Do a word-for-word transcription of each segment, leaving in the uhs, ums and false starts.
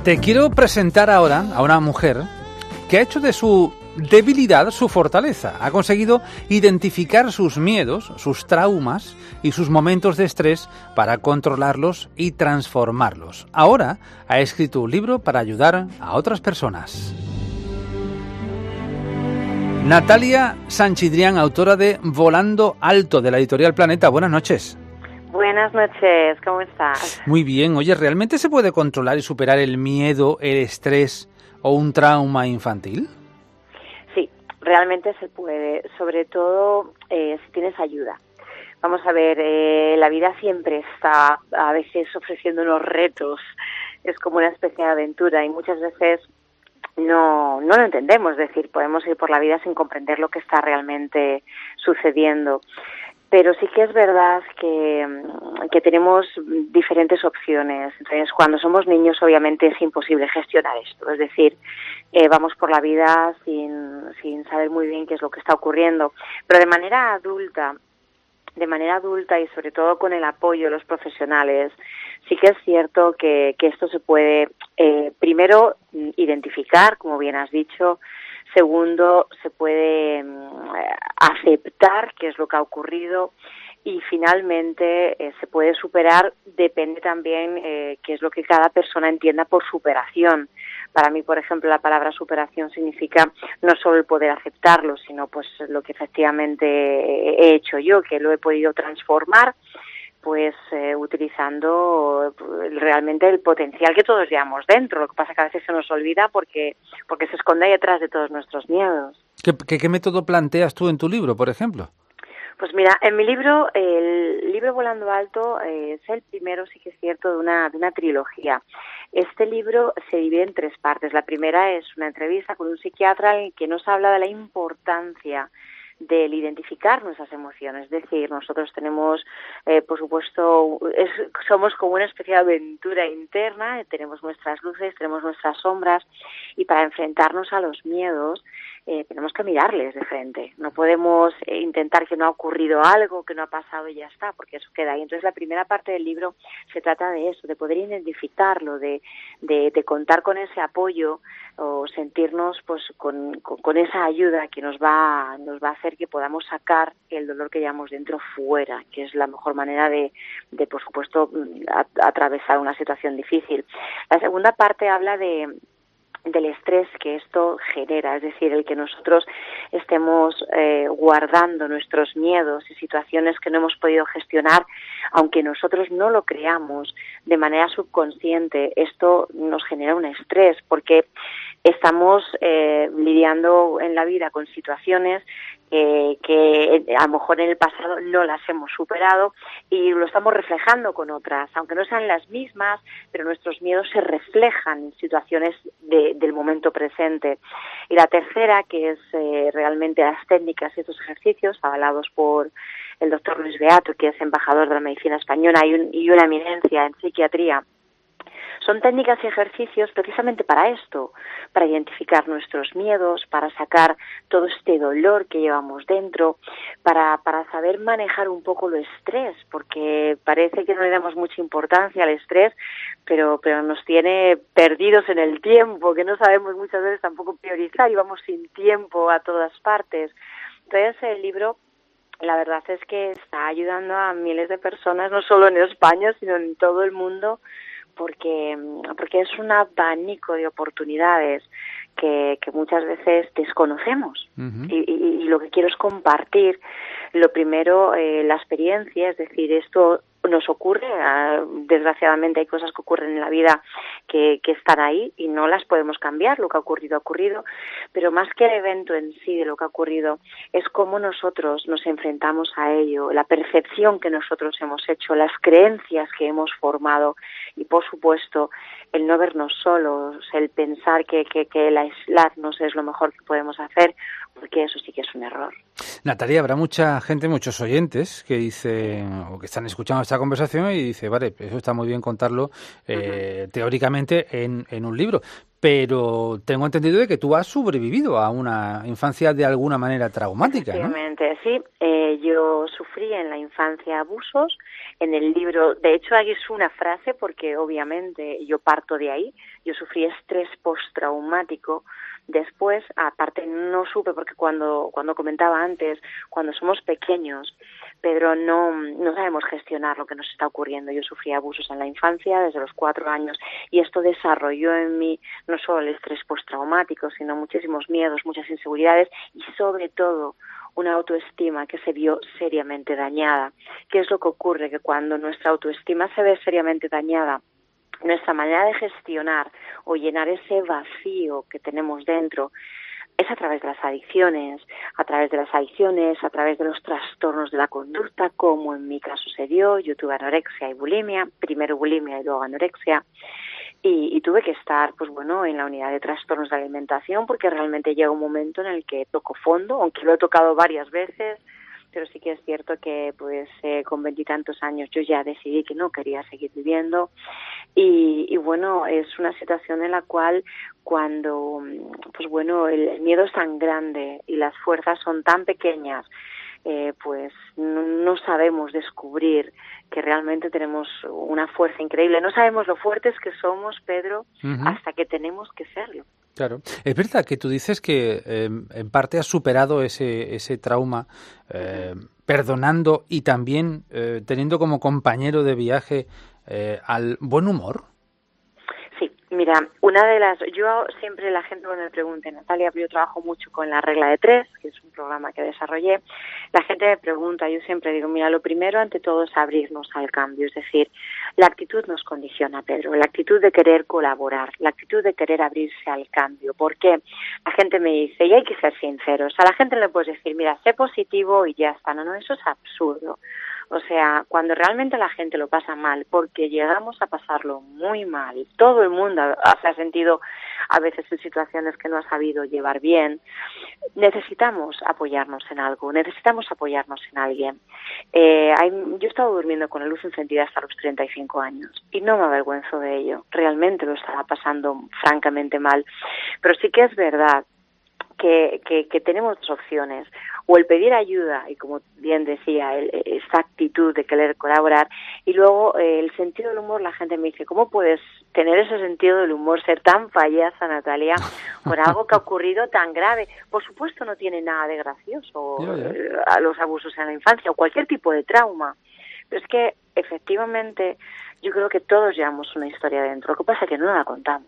Te quiero presentar ahora a una mujer que ha hecho de su debilidad su fortaleza. Ha conseguido identificar sus miedos, sus traumas y sus momentos de estrés para controlarlos y transformarlos. Ahora ha escrito un libro para ayudar a otras personas. Natalia Sanchidrián, autora de Volando Alto, de la editorial Planeta. Buenas noches. Buenas noches, ¿cómo estás? Muy bien. Oye, ¿realmente se puede controlar y superar el miedo, el estrés o un trauma infantil? Sí, realmente se puede, sobre todo eh, si tienes ayuda. Vamos a ver, eh, la vida siempre está a veces ofreciendo unos retos, es como una especie de aventura y muchas veces no, no lo entendemos, es decir, podemos ir por la vida sin comprender lo que está realmente sucediendo. Pero sí que es verdad que, que tenemos diferentes opciones. Entonces, cuando somos niños, obviamente es imposible gestionar esto. Es decir, eh, vamos por la vida sin, sin saber muy bien qué es lo que está ocurriendo. Pero de manera adulta, de manera adulta y sobre todo con el apoyo de los profesionales, sí que es cierto que, que esto se puede, eh, primero, identificar, como bien has dicho. Segundo, se puede eh, aceptar qué es lo que ha ocurrido y finalmente eh, se puede superar, depende también eh, qué es lo que cada persona entienda por superación. Para mí, por ejemplo, la palabra superación significa no solo el poder aceptarlo, sino pues lo que efectivamente he hecho yo, que lo he podido transformar, pues eh, utilizando realmente el potencial que todos llevamos dentro. Lo que pasa es que a veces se nos olvida porque porque se esconde ahí detrás de todos nuestros miedos. ¿Qué, qué, qué método planteas tú en tu libro, por ejemplo? Pues mira, en mi libro, el libro Volando Alto, eh, es el primero, sí que es cierto, de una, de una trilogía. Este libro se divide en tres partes. La primera es una entrevista con un psiquiatra en el que nos habla de la importancia del identificar nuestras emociones. Es decir, nosotros tenemos, eh, por supuesto, es, somos como una especie de aventura interna, eh, tenemos nuestras luces, tenemos nuestras sombras, y para enfrentarnos a los miedos eh, tenemos que mirarles de frente. No podemos eh, intentar que no ha ocurrido algo, que no ha pasado y ya está, porque eso queda ahí. Entonces, la primera parte del libro se trata de eso, de poder identificarlo, de, de, de contar con ese apoyo o sentirnos pues con, con, con esa ayuda que nos va, nos va a hacer que podamos sacar el dolor que llevamos dentro fuera, que es la mejor manera de, de por supuesto, a, atravesar una situación difícil. La segunda parte habla de del estrés que esto genera, es decir, el que nosotros estemos eh, guardando nuestros miedos y situaciones que no hemos podido gestionar, aunque nosotros no lo creamos de manera subconsciente, esto nos genera un estrés porque estamos eh, lidiando en la vida con situaciones eh, que a lo mejor en el pasado no las hemos superado y lo estamos reflejando con otras, aunque no sean las mismas, pero nuestros miedos se reflejan en situaciones de, del momento presente. Y la tercera, que es eh, realmente las técnicas y estos ejercicios avalados por el doctor Luis Beato, que es embajador de la medicina española y, un, y una eminencia en psiquiatría. Son técnicas y ejercicios precisamente para esto, para identificar nuestros miedos, para sacar todo este dolor que llevamos dentro, para, para saber manejar un poco el estrés, porque parece que no le damos mucha importancia al estrés, pero, pero nos tiene perdidos en el tiempo, que no sabemos muchas veces tampoco priorizar y vamos sin tiempo a todas partes. Entonces el libro, la verdad es que está ayudando a miles de personas, no solo en España, sino en todo el mundo, porque porque es un abanico de oportunidades que, que muchas veces desconocemos. Uh-huh. y, y, y lo que quiero es compartir, lo primero, eh, la experiencia, es decir, esto nos ocurre, uh, desgraciadamente hay cosas que ocurren en la vida que, que están ahí y no las podemos cambiar, lo que ha ocurrido ha ocurrido, pero más que el evento en sí de lo que ha ocurrido, es cómo nosotros nos enfrentamos a ello, la percepción que nosotros hemos hecho, las creencias que hemos formado y, por supuesto, el no vernos solos, el pensar que, que, que el aislarnos es lo mejor que podemos hacer, porque eso sí que es un error. Natalia, habrá mucha gente, muchos oyentes que dicen o que están escuchando esta conversación y dice, vale, eso está muy bien contarlo eh, uh-huh. teóricamente en, en un libro, pero tengo entendido de que tú has sobrevivido a una infancia de alguna manera traumática, ¿no? Efectivamente, sí. Eh, yo sufrí en la infancia abusos. En el libro, de hecho, hay es una frase porque obviamente yo parto de ahí. Yo sufrí estrés postraumático. Después, aparte, no supe, porque cuando cuando comentaba antes, cuando somos pequeños, Pedro, no, no sabemos gestionar lo que nos está ocurriendo. Yo sufrí abusos en la infancia desde los cuatro años y esto desarrolló en mí no solo el estrés postraumático, sino muchísimos miedos, muchas inseguridades y sobre todo una autoestima que se vio seriamente dañada. ¿Qué es lo que ocurre? Que cuando nuestra autoestima se ve seriamente dañada, nuestra manera de gestionar o llenar ese vacío que tenemos dentro es a través de las adicciones, a través de las adicciones, a través de los trastornos de la conducta, como en mi caso se dio. Yo tuve anorexia y bulimia, primero bulimia y luego anorexia, y, y tuve que estar, pues bueno, en la unidad de trastornos de alimentación porque realmente llega un momento en el que toco fondo, aunque lo he tocado varias veces, pero sí que es cierto que pues eh, con veintitantos años yo ya decidí que no quería seguir viviendo y, y bueno, es una situación en la cual cuando pues bueno el miedo es tan grande y las fuerzas son tan pequeñas, eh, pues no, no sabemos descubrir que realmente tenemos una fuerza increíble. No sabemos lo fuertes que somos, Pedro, uh-huh. hasta que tenemos que serlo. Claro. Es verdad que tú dices que eh, en parte has superado ese, ese trauma eh, perdonando y también eh, teniendo como compañero de viaje eh, al buen humor. Sí, mira, una de las... Yo siempre la gente cuando me pregunta, Natalia, yo trabajo mucho con la regla de tres, que es un programa que desarrollé, la gente me pregunta, yo siempre digo, mira, lo primero ante todo es abrirnos al cambio, es decir, la actitud nos condiciona, Pedro, la actitud de querer colaborar, la actitud de querer abrirse al cambio. ¿Por qué? La gente me dice, y hay que ser sinceros, a la gente le puedes decir, mira, sé positivo y ya está, no, no, eso es absurdo. O sea, cuando realmente la gente lo pasa mal, porque llegamos a pasarlo muy mal, todo el mundo se ha sentido a veces en situaciones que no ha sabido llevar bien, necesitamos apoyarnos en algo, necesitamos apoyarnos en alguien. Eh, hay, yo he estado durmiendo con la luz encendida hasta los treinta y cinco años y no me avergüenzo de ello, realmente lo estaba pasando francamente mal, pero sí que es verdad Que, que, que tenemos dos opciones, o el pedir ayuda, y como bien decía, el, esa actitud de querer colaborar, y luego eh, el sentido del humor. La gente me dice, ¿cómo puedes tener ese sentido del humor, ser tan payasa, Natalia, por algo que ha ocurrido tan grave? Por supuesto no tiene nada de gracioso yeah, yeah. Eh, a los abusos en la infancia, o cualquier tipo de trauma, pero es que efectivamente yo creo que todos llevamos una historia dentro, lo que pasa es que no la contamos.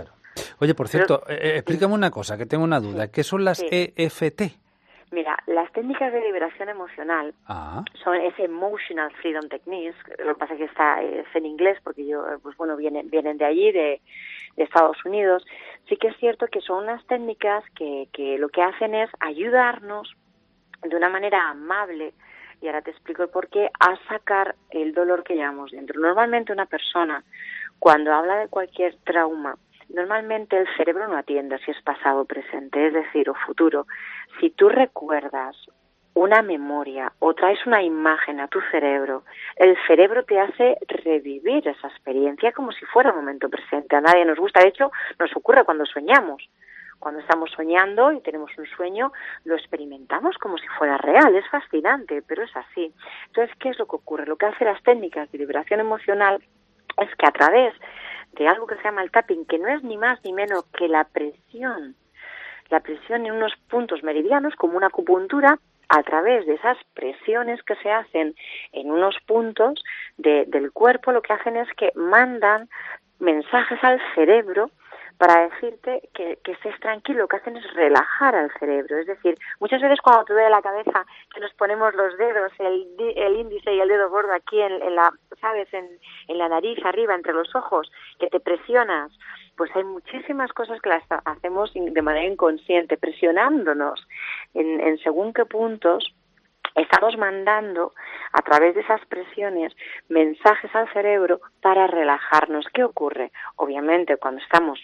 Oye, por cierto, Pero, eh, explícame una cosa, que tengo una duda. Sí, ¿Qué son las sí. E F T? Mira, las técnicas de liberación emocional ah. son ese Emotional Freedom Techniques. Lo que pasa es que está es en inglés porque yo, pues bueno, vienen vienen de allí, de, de Estados Unidos. Sí que es cierto que son unas técnicas que, que lo que hacen es ayudarnos de una manera amable, y ahora te explico el porqué, a sacar el dolor que llevamos dentro. Normalmente una persona, cuando habla de cualquier trauma, normalmente el cerebro no atiende si es pasado o presente, es decir, o futuro. Si tú recuerdas una memoria o traes una imagen a tu cerebro, el cerebro te hace revivir esa experiencia como si fuera un momento presente. A nadie nos gusta, de hecho, nos ocurre cuando soñamos. Cuando estamos soñando y tenemos un sueño, lo experimentamos como si fuera real. Es fascinante, pero es así. Entonces, ¿qué es lo que ocurre? Lo que hacen las técnicas de liberación emocional es que a través de algo que se llama el tapping, que no es ni más ni menos que la presión, la presión en unos puntos meridianos, como una acupuntura, a través de esas presiones que se hacen en unos puntos de, del cuerpo, lo que hacen es que mandan mensajes al cerebro para decirte que, que estés tranquilo. Lo que hacen es relajar al cerebro. Es decir, muchas veces cuando te duele la cabeza, que nos ponemos los dedos, el, el índice y el dedo gordo aquí en, en la, ¿sabes?, en, en la nariz, arriba, entre los ojos, que te presionas, pues hay muchísimas cosas que las hacemos de manera inconsciente, presionándonos en, en según qué puntos. Estamos mandando a través de esas presiones mensajes al cerebro para relajarnos. ¿Qué ocurre? Obviamente, cuando estamos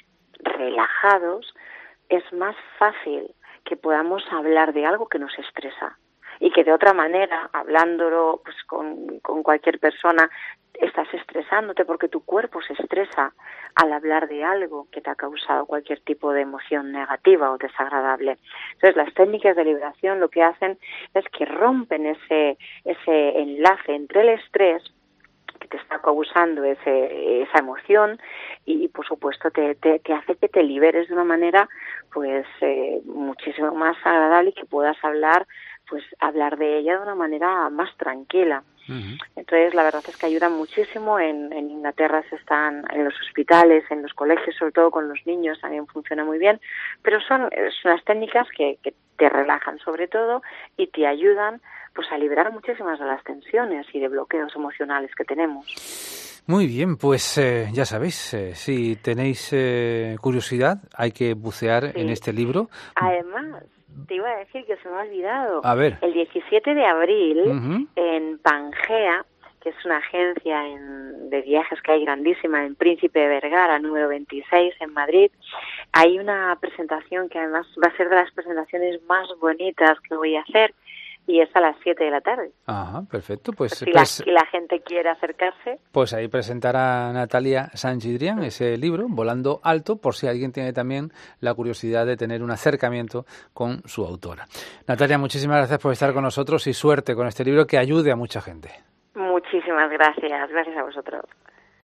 relajados, es más fácil que podamos hablar de algo que nos estresa y que de otra manera, hablándolo pues con, con cualquier persona, estás estresándote porque tu cuerpo se estresa al hablar de algo que te ha causado cualquier tipo de emoción negativa o desagradable. Entonces, las técnicas de liberación lo que hacen es que rompen ese, ese enlace entre el estrés que te está causando ese, esa emoción y, por supuesto, te, te, te hace que te liberes de una manera pues eh, muchísimo más agradable y que puedas hablar pues hablar de ella de una manera más tranquila. Uh-huh. Entonces, la verdad es que ayuda muchísimo. En, en Inglaterra se están en los hospitales, en los colegios, sobre todo con los niños, también funciona muy bien, pero son, son las técnicas que, que te relajan sobre todo y te ayudan pues a liberar muchísimas de las tensiones y de bloqueos emocionales que tenemos. Muy bien, pues eh, ya sabéis, eh, si tenéis eh, curiosidad, hay que bucear sí. en este libro. Además, te iba a decir que se me ha olvidado. A ver. El diecisiete de abril, uh-huh. en Pangea, que es una agencia en, de viajes que hay grandísima, en Príncipe de Vergara, número veintiséis, en Madrid, hay una presentación que además va a ser de las presentaciones más bonitas que voy a hacer, y es a las siete de la tarde. Ajá, perfecto. Pues, si, pues, la, si la gente quiere acercarse. Pues ahí presentará Natalia Saint-Gidrian sí. ese libro, Volando Alto, por si alguien tiene también la curiosidad de tener un acercamiento con su autora. Natalia, muchísimas gracias por estar con nosotros y suerte con este libro que ayude a mucha gente. Muchísimas gracias. Gracias a vosotros.